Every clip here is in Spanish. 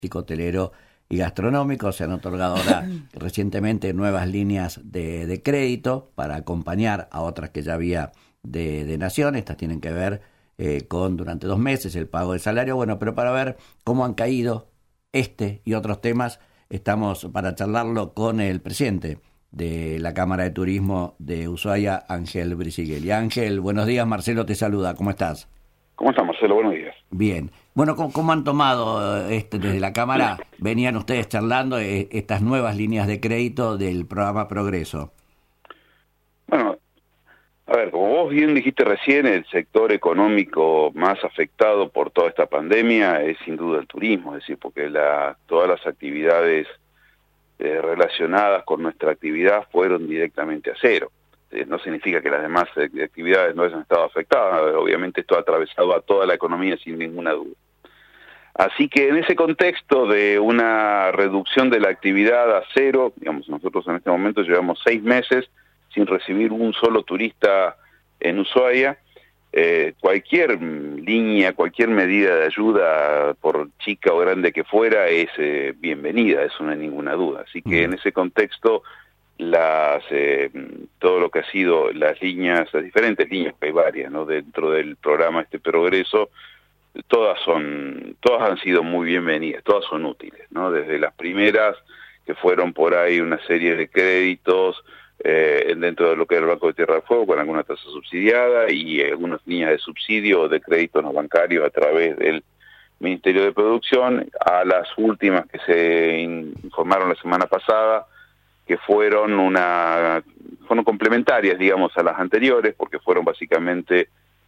hotelero y gastronómico. Se han otorgado ahora recientemente nuevas líneas de crédito para acompañar a otras que ya había de Nación. Estas tienen que ver con durante 2 meses el pago de salario. Bueno, pero para ver cómo han caído este y otros temas, estamos para charlarlo con el presidente de la Cámara de Turismo de Ushuaia, Ángel Brisighella. Ángel, buenos días, Marcelo te saluda, ¿cómo estás? ¿Cómo está, Marcelo? Buenos días. Bien. Bueno, ¿cómo han tomado desde la Cámara? Venían ustedes charlando estas nuevas líneas de crédito del programa Progreso. Bueno, a ver, como vos bien dijiste recién, el sector económico más afectado por toda esta pandemia es sin duda el turismo, es decir, porque todas las actividades relacionadas con nuestra actividad fueron directamente a cero. No significa que las demás actividades no hayan estado afectadas, obviamente esto ha atravesado a toda la economía sin ninguna duda. Así que en ese contexto de una reducción de la actividad a cero, digamos, nosotros en este momento llevamos 6 meses sin recibir un solo turista en Ushuaia. Cualquier línea, cualquier medida de ayuda, por chica o grande que fuera, es bienvenida, eso no hay ninguna duda. Así que en ese contexto, todo lo que ha sido las diferentes líneas, que hay varias, ¿no?, dentro del programa Progreso, todas han sido muy bienvenidas, todas son útiles, ¿no? Desde las primeras, que fueron por ahí una serie de créditos dentro de lo que era el Banco de Tierra del Fuego, con alguna tasa subsidiada y algunas líneas de subsidio o de créditos no bancarios a través del Ministerio de Producción, a las últimas que se informaron la semana pasada, que fueron complementarias, digamos, a las anteriores, porque fueron básicamente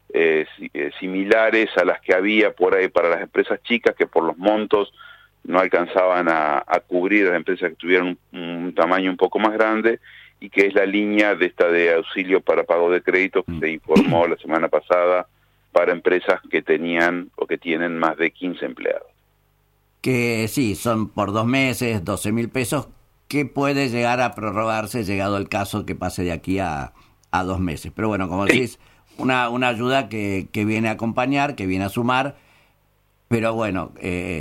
similares a las que había por ahí para las empresas chicas, que por los montos no alcanzaban a cubrir a las empresas que tuvieran un tamaño un poco más grande, y que es la línea de auxilio para pago de créditos que se informó la semana pasada para empresas que tenían o que tienen más de 15 empleados. Que sí, son por 2 meses, 12.000 pesos, que puede llegar a prorrogarse llegado el caso que pase de aquí a 2 meses. Pero bueno, como decís, una ayuda que viene a acompañar, que viene a sumar, pero bueno,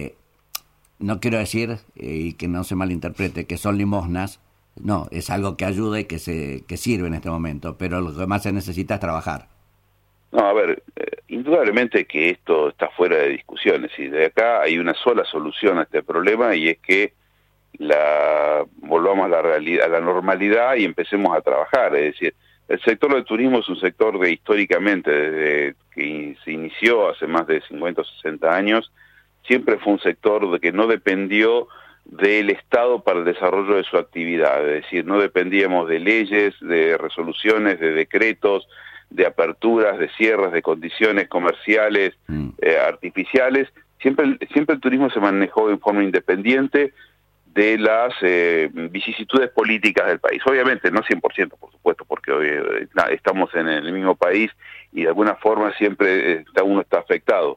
no quiero decir, y que no se malinterprete, que son limosnas. No, es algo que ayuda y que sirve en este momento, pero lo que más se necesita es trabajar. No, a ver, indudablemente que esto está fuera de discusiones, y de acá hay una sola solución a este problema, y es que volvamos a la realidad, a la normalidad, y empecemos a trabajar. Es decir, el sector del turismo es un sector que históricamente, desde que se inició hace más de 50 o 60 años, siempre fue un sector que no dependió del Estado para el desarrollo de su actividad. Es decir, no dependíamos de leyes, de resoluciones, de decretos, de aperturas, de cierres, de condiciones comerciales artificiales. Siempre el turismo se manejó en forma independiente de las vicisitudes políticas del país. Obviamente no 100%, por supuesto, porque hoy estamos en el mismo país y de alguna forma siempre uno está afectado.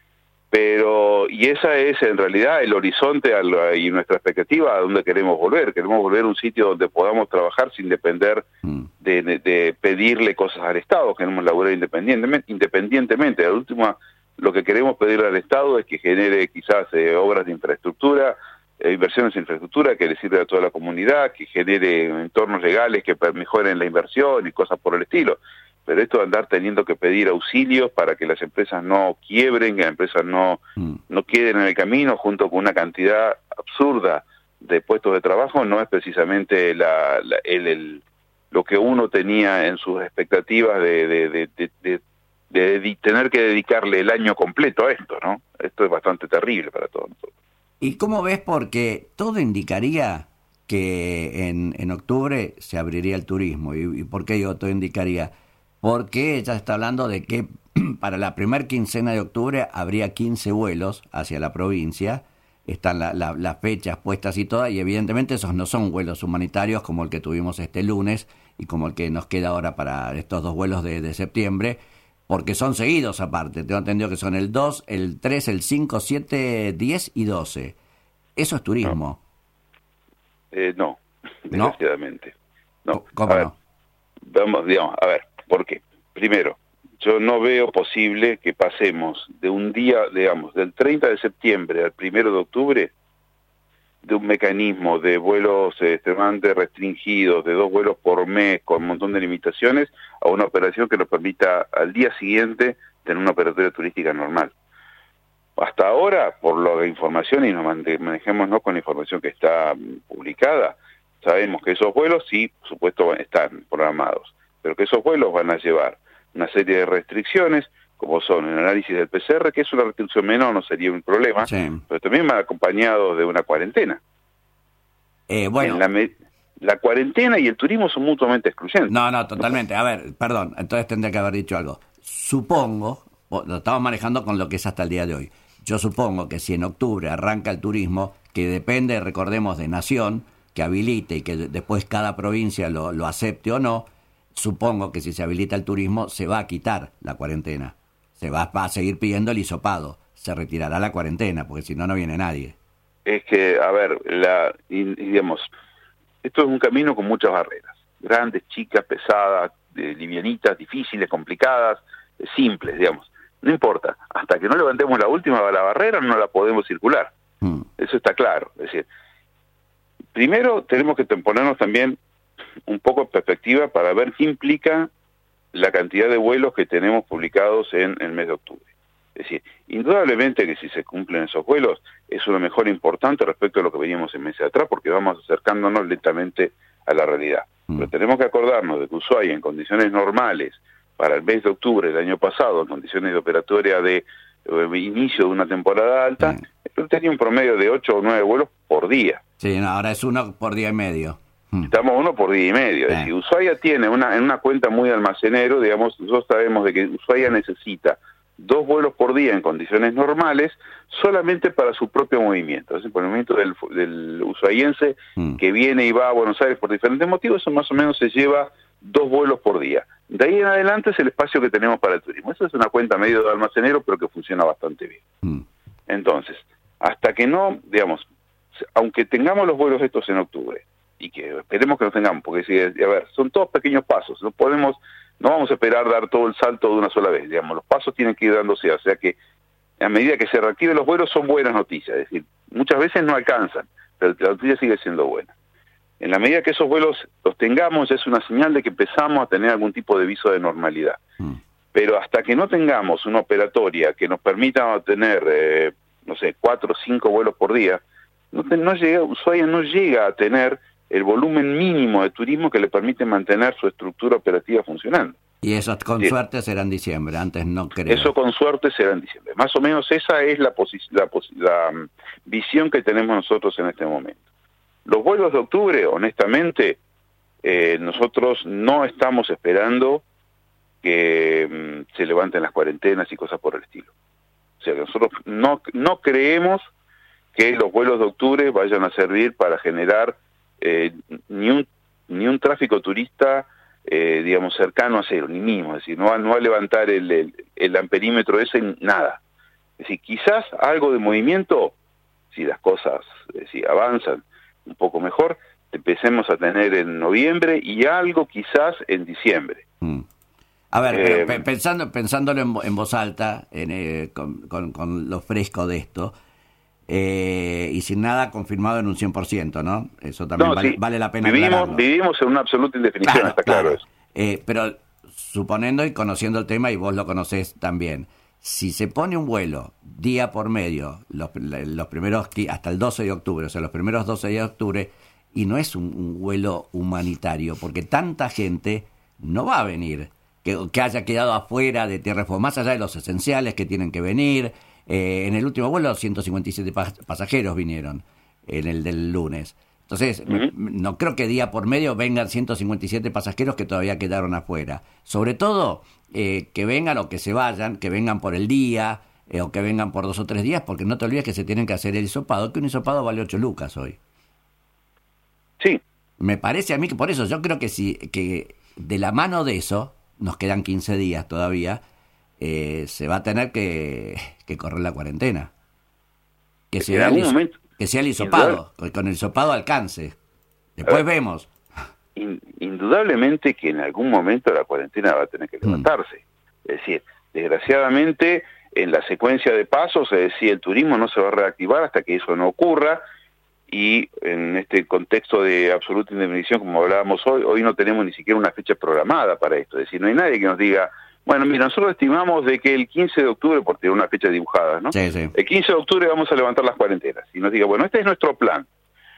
Y esa es en realidad el horizonte y nuestra expectativa a donde queremos volver. Queremos volver a un sitio donde podamos trabajar sin depender de pedirle cosas al Estado. Queremos laburar independientemente. Al último, lo que queremos pedirle al Estado es que genere quizás obras de infraestructura, inversiones en infraestructura que le sirva a toda la comunidad, que genere entornos legales que mejoren la inversión y cosas por el estilo. Pero esto de andar teniendo que pedir auxilios para que las empresas no quiebren, que las empresas no queden en el camino, junto con una cantidad absurda de puestos de trabajo, no es precisamente lo que uno tenía en sus expectativas de tener que dedicarle el año completo a esto, ¿no? Esto es bastante terrible para todos nosotros. ¿Y cómo ves? Porque todo indicaría que en octubre se abriría el turismo. ¿Y por qué digo todo indicaría? Porque ella está hablando de que para la primer quincena de octubre habría 15 vuelos hacia la provincia. Están las fechas puestas y todas, y evidentemente esos no son vuelos humanitarios como el que tuvimos este lunes y como el que nos queda ahora para estos 2 vuelos de septiembre, porque son seguidos aparte. Tengo entendido que son el 2, el 3, el 5, 7, 10 y 12. ¿Eso es turismo? No, desgraciadamente. No. ¿Cómo a ver, no? Digamos, a ver, ¿por qué? Primero, yo no veo posible que pasemos de un día, digamos, del 30 de septiembre al 1 de octubre, de un mecanismo de vuelos extremadamente restringidos, de 2 vuelos por mes, con un montón de limitaciones, a una operación que nos permita al día siguiente tener una operatoria turística normal. Hasta ahora, por la información, y nos manejémonos con la información que está publicada, sabemos que esos vuelos sí, por supuesto, están programados, pero que esos vuelos van a llevar una serie de restricciones, como son el análisis del PCR, que es una restricción menor, no sería un problema, sí, pero también van acompañados de una cuarentena. Bueno, la cuarentena y el turismo son mutuamente excluyentes. No, totalmente. A ver, perdón, entonces tendría que haber dicho algo. Supongo, lo estamos manejando con lo que es hasta el día de hoy. Yo supongo que si en octubre arranca el turismo, que depende, recordemos, de nación, que habilite y que después cada provincia lo acepte o no, supongo que si se habilita el turismo se va a quitar la cuarentena. Se va a seguir pidiendo el hisopado. Se retirará la cuarentena, porque si no, no viene nadie. Es que, a ver, digamos, esto es un camino con muchas barreras. Grandes, chicas, pesadas, livianitas, difíciles, complicadas, simples, digamos. No importa, hasta que no levantemos la última barrera no la podemos circular. Eso está claro. Es decir, primero tenemos que ponernos también un poco en perspectiva para ver qué implica la cantidad de vuelos que tenemos publicados en el mes de octubre. Es decir, indudablemente que si se cumplen esos vuelos es una mejora importante respecto a lo que veníamos en meses atrás, porque vamos acercándonos lentamente a la realidad. Pero tenemos que acordarnos de que Ushuaia, en condiciones normales, para el mes de octubre del año pasado, en condiciones de operatoria de inicio de una temporada alta, tenía un promedio de 8 o 9 vuelos por día. Sí, no, ahora es 1 por día y medio. Estamos 1 por día y medio. Es decir, Ushuaia tiene en una cuenta muy almacenero, digamos, nosotros sabemos de que Ushuaia necesita 2 vuelos por día en condiciones normales solamente para su propio movimiento. Es el movimiento del ushuaiense que viene y va a Buenos Aires por diferentes motivos, eso más o menos se lleva 2 vuelos por día. De ahí en adelante es el espacio que tenemos para el turismo. Esa es una cuenta medio de almacenero, pero que funciona bastante bien. Entonces, hasta que no, digamos, aunque tengamos los vuelos estos en octubre, y que esperemos que los tengamos, porque si, a ver, son todos pequeños pasos, no vamos a esperar dar todo el salto de una sola vez, digamos, los pasos tienen que ir dándose, o sea que a medida que se reactiven los vuelos son buenas noticias, es decir, muchas veces no alcanzan, pero la noticia sigue siendo buena. En la medida que esos vuelos los tengamos, es una señal de que empezamos a tener algún tipo de viso de normalidad. Pero hasta que no tengamos una operatoria que nos permita tener, 4 o 5 vuelos por día, Ushuaia no llega a tener el volumen mínimo de turismo que le permite mantener su estructura operativa funcionando. Y eso con suerte será en diciembre, antes no creo. Eso con suerte será en diciembre. Más o menos esa es la visión que tenemos nosotros en este momento. Los vuelos de octubre, honestamente, nosotros no estamos esperando que se levanten las cuarentenas y cosas por el estilo. O sea, que nosotros no creemos que los vuelos de octubre vayan a servir para generar ni un tráfico turista, digamos, cercano a cero, ni mínimo. Es decir, no va a levantar el amperímetro ese, nada. Es decir, quizás algo de movimiento, si las cosas avanzan un poco mejor, empecemos a tener en noviembre y algo quizás en diciembre. A ver, pensándolo en voz alta, con lo fresco de esto, y sin nada confirmado en un 100%, ¿no? Eso también vale la pena aclararlo. Vivimos en una absoluta indefinición, está claro eso. Pero suponiendo y conociendo el tema, y vos lo conocés también, si se pone un vuelo día por medio, los primeros hasta el 12 de octubre, o sea, los primeros 12 días de octubre, y no es un vuelo humanitario, porque tanta gente no va a venir, que haya quedado afuera de Tierra del Fuego, más allá de los esenciales que tienen que venir. En el último vuelo 157 pasajeros vinieron, en el del lunes. Entonces, no creo que día por medio vengan 157 pasajeros que todavía quedaron afuera. Sobre todo, que vengan o que se vayan, que vengan por el día, o que vengan por 2 o 3 días, porque no te olvides que se tienen que hacer el hisopado, que un hisopado vale 8 lucas hoy. Sí. Me parece a mí que por eso, yo creo que de la mano de eso, nos quedan 15 días todavía, se va a tener que correr la cuarentena. Que sea el hisopado, con el hisopado alcance. Después vemos. Indudablemente que en algún momento la cuarentena va a tener que levantarse. Es decir, desgraciadamente, en la secuencia de pasos, es decir, el turismo no se va a reactivar hasta que eso no ocurra. y en este contexto de absoluta indemnización, como hablábamos hoy no tenemos ni siquiera una fecha programada para esto. Es decir, no hay nadie que nos diga, bueno, mira, nosotros estimamos de que el 15 de octubre, por tener una fecha dibujada, ¿no? Sí, sí. El 15 de octubre vamos a levantar las cuarentenas. Y nos diga, bueno, este es nuestro plan.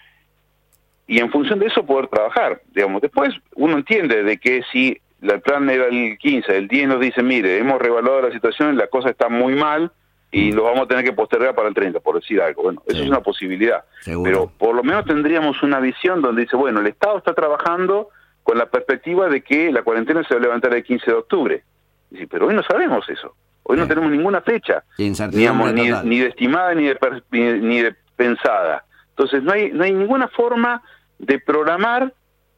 Y en función de eso poder trabajar, digamos. Después uno entiende de que si el plan era el 15, el 10 nos dice, mire, hemos reevaluado la situación, la cosa está muy mal, y lo vamos a tener que postergar para el 30, por decir algo. Bueno, eso es una posibilidad. Seguro. Pero por lo menos tendríamos una visión donde dice, bueno, el Estado está trabajando con la perspectiva de que la cuarentena se va a levantar el 15 de octubre. Dice, pero hoy no sabemos eso. Hoy no tenemos ninguna fecha, digamos, ni de estimada ni de pensada. Entonces no hay ninguna forma de programar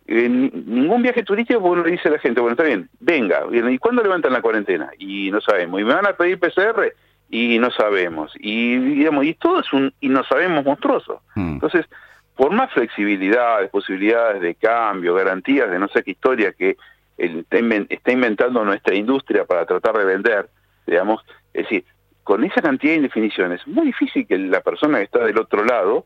ningún viaje turístico, porque uno le dice a la gente, bueno, está bien, venga, ¿y cuándo levantan la cuarentena? Y no sabemos. ¿Y me van a pedir PCR? Y no sabemos, y digamos, y todo es y no sabemos monstruoso. Entonces, por más flexibilidades, posibilidades de cambio, garantías de no sé qué historia que está inventando nuestra industria para tratar de vender, digamos, es decir, con esa cantidad de indefiniciones, es muy difícil que la persona que está del otro lado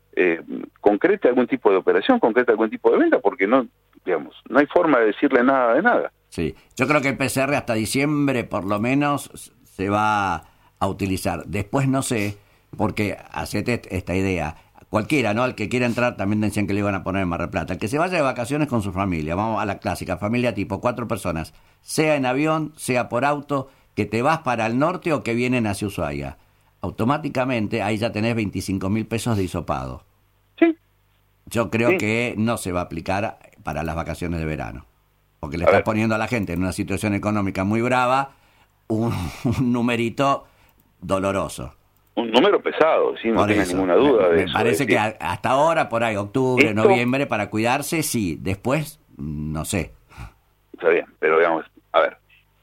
concrete algún tipo de operación, concrete algún tipo de venta, porque no, digamos, no hay forma de decirle nada de nada. Sí, yo creo que el PCR hasta diciembre por lo menos se va a utilizar. Después no sé, porque hacete esta idea. Cualquiera, ¿no? El que quiera entrar también decían que le iban a poner en Mar del Plata. El que se vaya de vacaciones con su familia, vamos a la clásica, familia tipo 4 personas, sea en avión, sea por auto, que te vas para el norte o que vienen hacia Ushuaia. Automáticamente ahí ya tenés 25.000 pesos de hisopado. Sí. Yo creo que no se va a aplicar para las vacaciones de verano, porque le estás poniendo a la gente en una situación económica muy brava un numerito doloroso. Un número pesado, sí, no tengas ninguna duda de eso. Me parece que hasta ahora, por ahí, octubre, noviembre, para cuidarse, sí. Después, no sé. Está bien, pero digamos, a ver,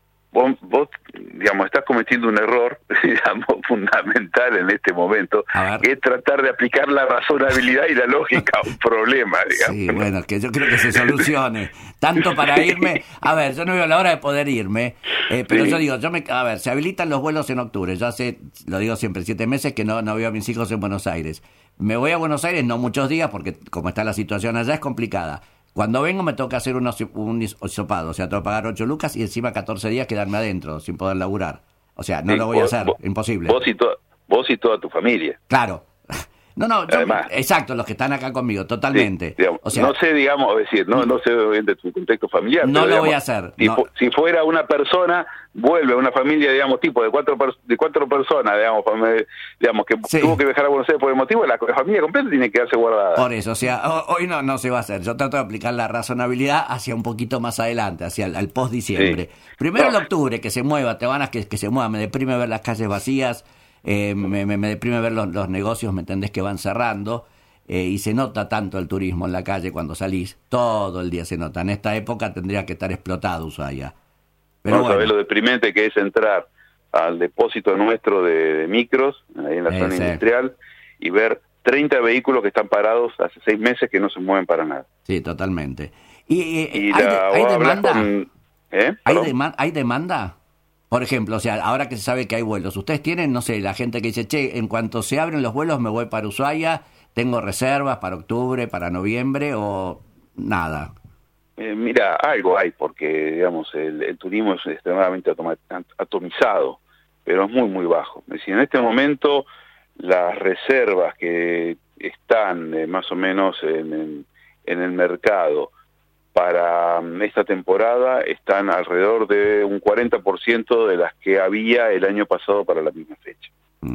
vos digamos, estás cometiendo un error, digamos, fundamental en este momento, que es tratar de aplicar la razonabilidad y la lógica a un problema, digamos. Sí, bueno, que yo creo que se solucione. Tanto para irme, a ver, yo no veo la hora de poder irme, pero yo digo, a ver, se habilitan los vuelos en octubre, yo hace, lo digo siempre, 7 meses que no veo a mis hijos en Buenos Aires. Me voy a Buenos Aires, no muchos días, porque como está la situación allá es complicada. Cuando vengo me toca hacer un hisopado, o sea, tengo que pagar 8 lucas y encima 14 días quedarme adentro sin poder laburar. O sea, no lo voy a hacer, imposible. Vos y toda tu familia. Claro. No, exacto, los que están acá conmigo, totalmente. Sí, digamos, o sea, no sé, digamos, es decir, no sé de tu contexto familiar. No lo voy a hacer. Si fuera una persona, vuelve a una familia, digamos, tipo de cuatro personas, digamos que tuvo que viajar a Buenos Aires por el motivo, la familia completa tiene que quedarse guardada. Por eso, o sea, hoy no se va a hacer. Yo trato de aplicar la razonabilidad hacia un poquito más adelante, hacia el post-diciembre. Sí. Primero el octubre, que se mueva, que se mueva, me deprime ver las calles vacías. Me deprime ver los negocios, ¿me entendés?, que van cerrando, y se nota tanto el turismo en la calle cuando salís, todo el día se nota. En esta época tendría que estar explotado Ushuaia. Pero sabés lo deprimente que es entrar al depósito nuestro de micros, ahí en la zona industrial, y ver 30 vehículos que están parados hace 6 meses que no se mueven para nada. Sí, totalmente. ¿Hay demanda? ¿Hay demanda? Por ejemplo, o sea, ahora que se sabe que hay vuelos, ¿ustedes tienen, no sé, la gente que dice, che, en cuanto se abren los vuelos me voy para Ushuaia, tengo reservas para octubre, para noviembre o nada? Mira, algo hay, porque, digamos, el turismo es extremadamente atomizado, pero es muy, muy bajo. Es decir, en este momento las reservas que están más o menos en el mercado para esta temporada están alrededor de un 40% de las que había el año pasado para la misma fecha.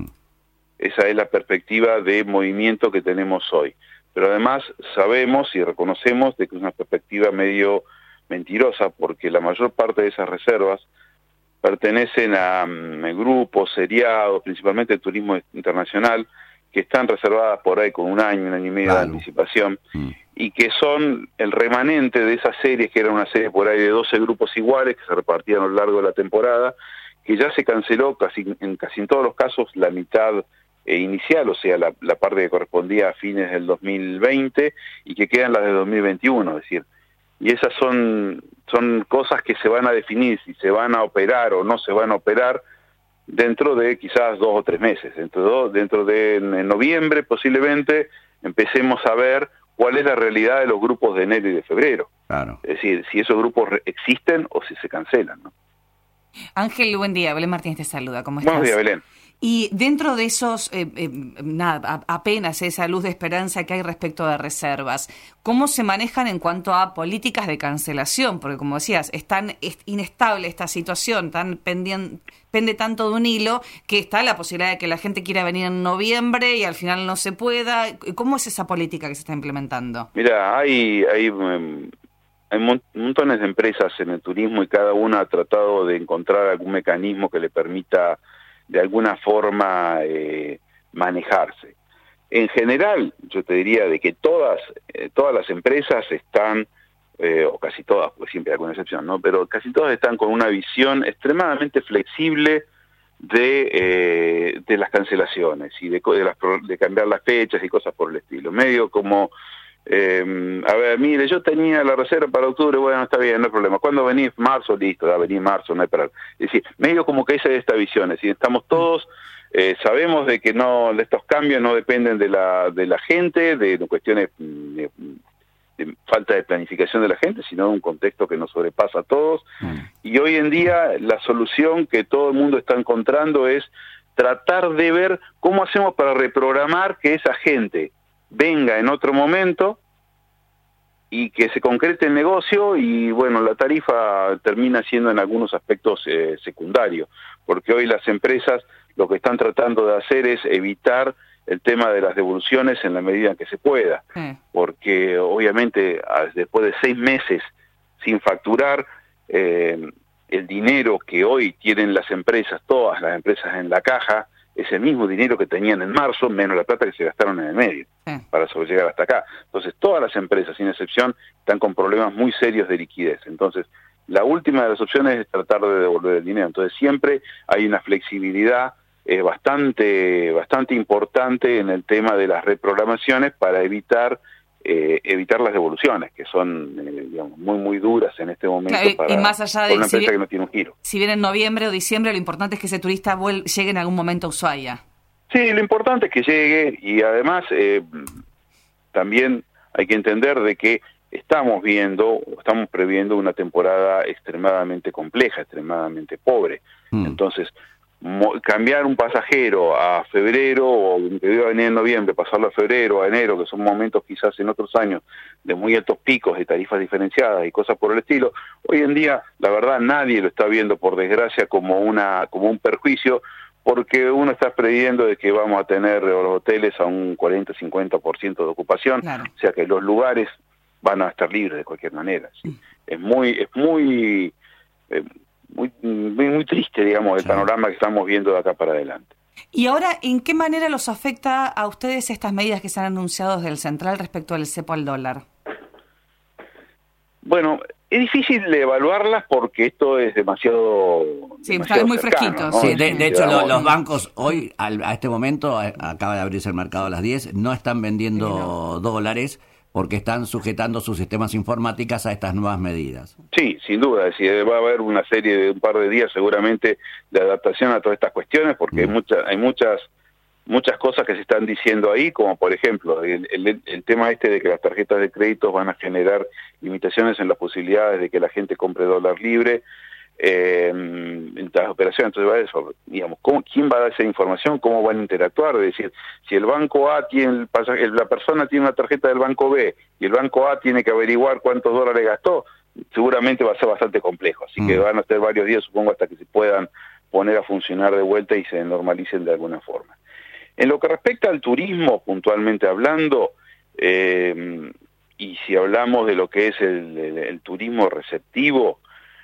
Esa es la perspectiva de movimiento que tenemos hoy. Pero además sabemos y reconocemos de que es una perspectiva medio mentirosa, porque la mayor parte de esas reservas pertenecen a grupos seriados, principalmente el turismo internacional, que están reservadas por ahí con un año y medio de anticipación, y que son el remanente de esas series, que era una serie por ahí de 12 grupos iguales, que se repartían a lo largo de la temporada, que ya se canceló en casi todos los casos la mitad inicial, o sea, la parte que correspondía a fines del 2020, y que quedan las de 2021, es decir, y esas son cosas que se van a definir si se van a operar o no se van a operar dentro de quizás 2 o 3 meses, dentro de en noviembre posiblemente empecemos a ver cuál es la realidad de los grupos de enero y de febrero. Claro. Es decir, si esos grupos existen o si se cancelan, ¿no? Ángel, buen día. Belén Martínez te saluda. ¿Cómo estás? Buenos días, Belén. Y dentro de esos, apenas esa luz de esperanza que hay respecto de reservas, ¿cómo se manejan en cuanto a políticas de cancelación? Porque como decías, es tan inestable esta situación, pende tanto de un hilo, que está la posibilidad de que la gente quiera venir en noviembre y al final no se pueda. ¿Cómo es esa política que se está implementando? Mira, hay montones de empresas en el turismo y cada una ha tratado de encontrar algún mecanismo que le permita de alguna forma manejarse. En general, yo te diría de que todas las empresas están, o casi todas, porque siempre hay alguna excepción, ¿no? Pero casi todas están con una visión extremadamente flexible de las cancelaciones y de cambiar las fechas y cosas por el estilo. Medio como, a ver, mire, yo tenía la reserva para octubre, bueno, está bien, no hay problema. ¿Cuándo venís? Marzo, listo, venís marzo, no hay problema. Es decir, medio como que esa es esta visión, es decir, estamos todos, sabemos de que de estos cambios no dependen de la gente, de cuestiones de falta de planificación de la gente, sino de un contexto que nos sobrepasa a todos. Y hoy en día la solución que todo el mundo está encontrando es tratar de ver cómo hacemos para reprogramar que esa gente venga en otro momento y que se concrete el negocio y bueno, la tarifa termina siendo en algunos aspectos secundarios, porque hoy las empresas lo que están tratando de hacer es evitar el tema de las devoluciones en la medida en que se pueda, porque obviamente después de 6 meses sin facturar, el dinero que hoy tienen las empresas, todas las empresas en la caja, es el mismo dinero que tenían en marzo, menos la plata que se gastaron en el medio, para sobrellegar hasta acá. Entonces, todas las empresas, sin excepción, están con problemas muy serios de liquidez. Entonces, la última de las opciones es tratar de devolver el dinero. Entonces, siempre hay una flexibilidad bastante importante en el tema de las reprogramaciones para evitar las devoluciones, que son digamos, muy duras en este momento para y más allá de una empresa que no tiene un giro. Si viene en noviembre o diciembre, lo importante es que ese turista llegue en algún momento a Ushuaia. Sí, lo importante es que llegue y además también hay que entender de que estamos previendo una temporada extremadamente compleja, extremadamente pobre. Entonces, cambiar un pasajero a febrero o que iba a venir en noviembre, pasarlo a febrero, a enero, que son momentos quizás en otros años de muy altos picos de tarifas diferenciadas y cosas por el estilo, hoy en día la verdad nadie lo está viendo por desgracia como un perjuicio, porque uno está previendo de que vamos a tener los hoteles a un 40-50% de ocupación, claro. O sea que los lugares van a estar libres de cualquier manera. ¿Sí? Es muy triste, digamos, el panorama que estamos viendo de acá para adelante. Y ahora, ¿en qué manera los afecta a ustedes estas medidas que se han anunciado desde el Central respecto al cepo al dólar? Bueno, es difícil de evaluarlas porque esto es demasiado está muy fresquito. ¿no? Sí, de hecho, los bancos hoy, a este momento, acaba de abrirse el mercado a las 10, no están vendiendo dólares porque están sujetando sus sistemas informáticos a estas nuevas medidas. Sí, sin duda, es decir, va a haber una serie de un par de días seguramente de adaptación a todas estas cuestiones, porque hay muchas cosas que se están diciendo ahí, como por ejemplo, el tema de que las tarjetas de crédito van a generar limitaciones en las posibilidades de que la gente compre dólar libre, en las operaciones. Entonces va eso, digamos, ¿quién va a dar esa información? ¿Cómo van a interactuar? Es decir, si el banco A tiene la persona tiene una tarjeta del banco B y el banco A tiene que averiguar cuántos dólares gastó, seguramente va a ser bastante complejo, así que van a ser varios días, supongo, hasta que se puedan poner a funcionar de vuelta y se normalicen de alguna forma. En lo que respecta al turismo, puntualmente hablando, y si hablamos de lo que es el turismo receptivo,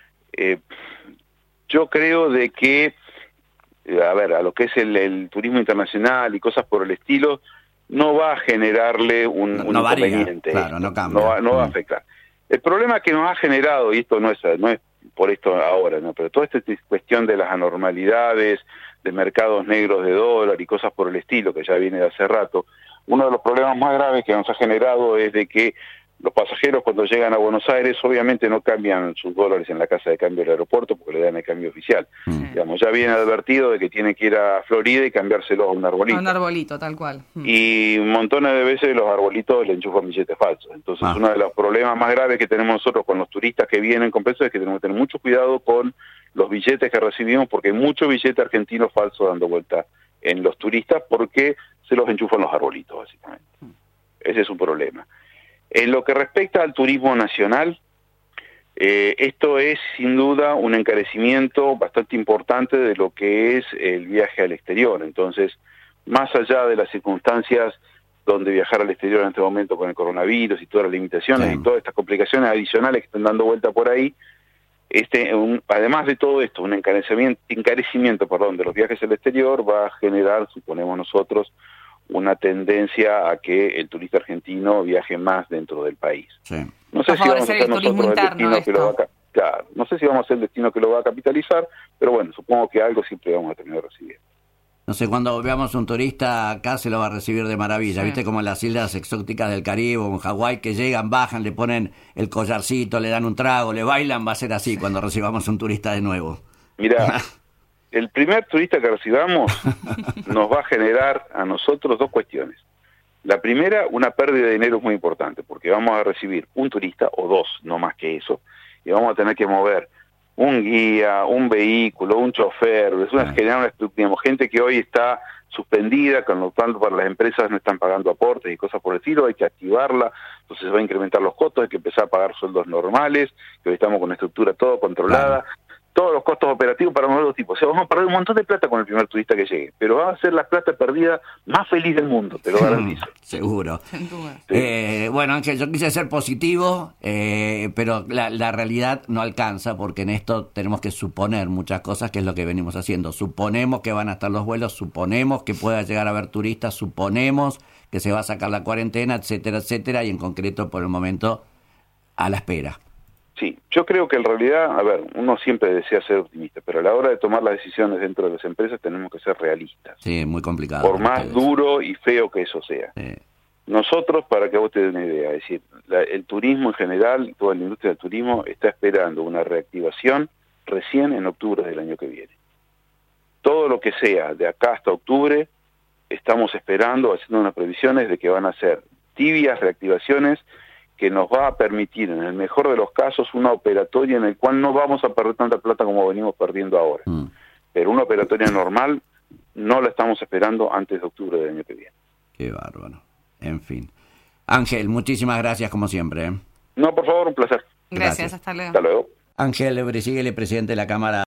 yo creo de que, a lo que es el turismo internacional y cosas por el estilo, no va a generarle un inconveniente. Claro, no cambia. No va a afectar. El problema que nos ha generado, y esto no es por esto ahora, ¿no? Pero toda esta cuestión de las anormalidades, de mercados negros de dólar y cosas por el estilo, que ya viene de hace rato, uno de los problemas más graves que nos ha generado es de que Los pasajeros cuando llegan a Buenos Aires obviamente no cambian sus dólares en la casa de cambio del aeropuerto porque le dan el cambio oficial. Digamos, ya viene advertido de que tiene que ir a Florida y cambiárselos a un arbolito. A un arbolito, tal cual. Y montones de veces los arbolitos le enchufan billetes falsos. Entonces uno de los problemas más graves que tenemos nosotros con los turistas que vienen con pesos es que tenemos que tener mucho cuidado con los billetes que recibimos porque hay mucho billete argentino falso dando vuelta en los turistas porque se los enchufan los arbolitos, básicamente. Ese es un problema. En lo que respecta al turismo nacional, esto es sin duda un encarecimiento bastante importante de lo que es el viaje al exterior. Entonces, más allá de las circunstancias donde viajar al exterior en este momento con el coronavirus y todas las limitaciones y todas estas complicaciones adicionales que están dando vuelta por ahí, además de todo esto, un encarecimiento de los viajes al exterior va a generar, suponemos nosotros, una tendencia a que el turista argentino viaje más dentro del país. Sí. No sé si vamos a ser nosotros el destino que lo va claro, no sé si vamos a ser el destino que lo va a capitalizar, pero bueno, supongo que algo siempre vamos a terminar recibiendo. No sé, cuando veamos un turista acá se lo va a recibir de maravilla, ¿viste? Como en las islas exóticas del Caribe o en Hawái que llegan, bajan, le ponen el collarcito, le dan un trago, le bailan, va a ser así cuando recibamos un turista de nuevo. Mira, el primer turista que recibamos nos va a generar a nosotros dos cuestiones. La primera, una pérdida de dinero muy importante, porque vamos a recibir un turista, o dos, no más que eso, y vamos a tener que mover un guía, un vehículo, un chofer, digamos, gente que hoy está suspendida, con lo tanto para las empresas no están pagando aportes y cosas por el estilo, hay que activarla, entonces se va a incrementar los costos, hay que empezar a pagar sueldos normales, que hoy estamos con una estructura todo controlada, todos los costos operativos para los dos tipos. O sea, vamos a perder un montón de plata con el primer turista que llegue, pero va a ser la plata perdida más feliz del mundo, te lo garantizo. Seguro. Bueno, Ángel, yo quise ser positivo, pero la realidad no alcanza, porque en esto tenemos que suponer muchas cosas, que es lo que venimos haciendo. Suponemos que van a estar los vuelos, suponemos que pueda llegar a haber turistas, suponemos que se va a sacar la cuarentena, etcétera, etcétera, y en concreto, por el momento, a la espera. Sí, yo creo que en realidad, a ver, uno siempre desea ser optimista, pero a la hora de tomar las decisiones dentro de las empresas tenemos que ser realistas. Sí, muy complicado. Por más duro y feo que eso sea. Sí. Nosotros, para que vos te des una idea, es decir, el turismo en general, toda la industria del turismo está esperando una reactivación recién en octubre del año que viene. Todo lo que sea de acá hasta octubre, estamos esperando, haciendo unas previsiones de que van a ser tibias reactivaciones que nos va a permitir, en el mejor de los casos, una operatoria en el cual no vamos a perder tanta plata como venimos perdiendo ahora. Pero una operatoria normal no la estamos esperando antes de octubre del año que viene. Qué bárbaro. En fin. Ángel, muchísimas gracias como siempre. No, por favor, un placer. Gracias. Hasta luego. Hasta luego. Ángel Brisighella, presidente de la Cámara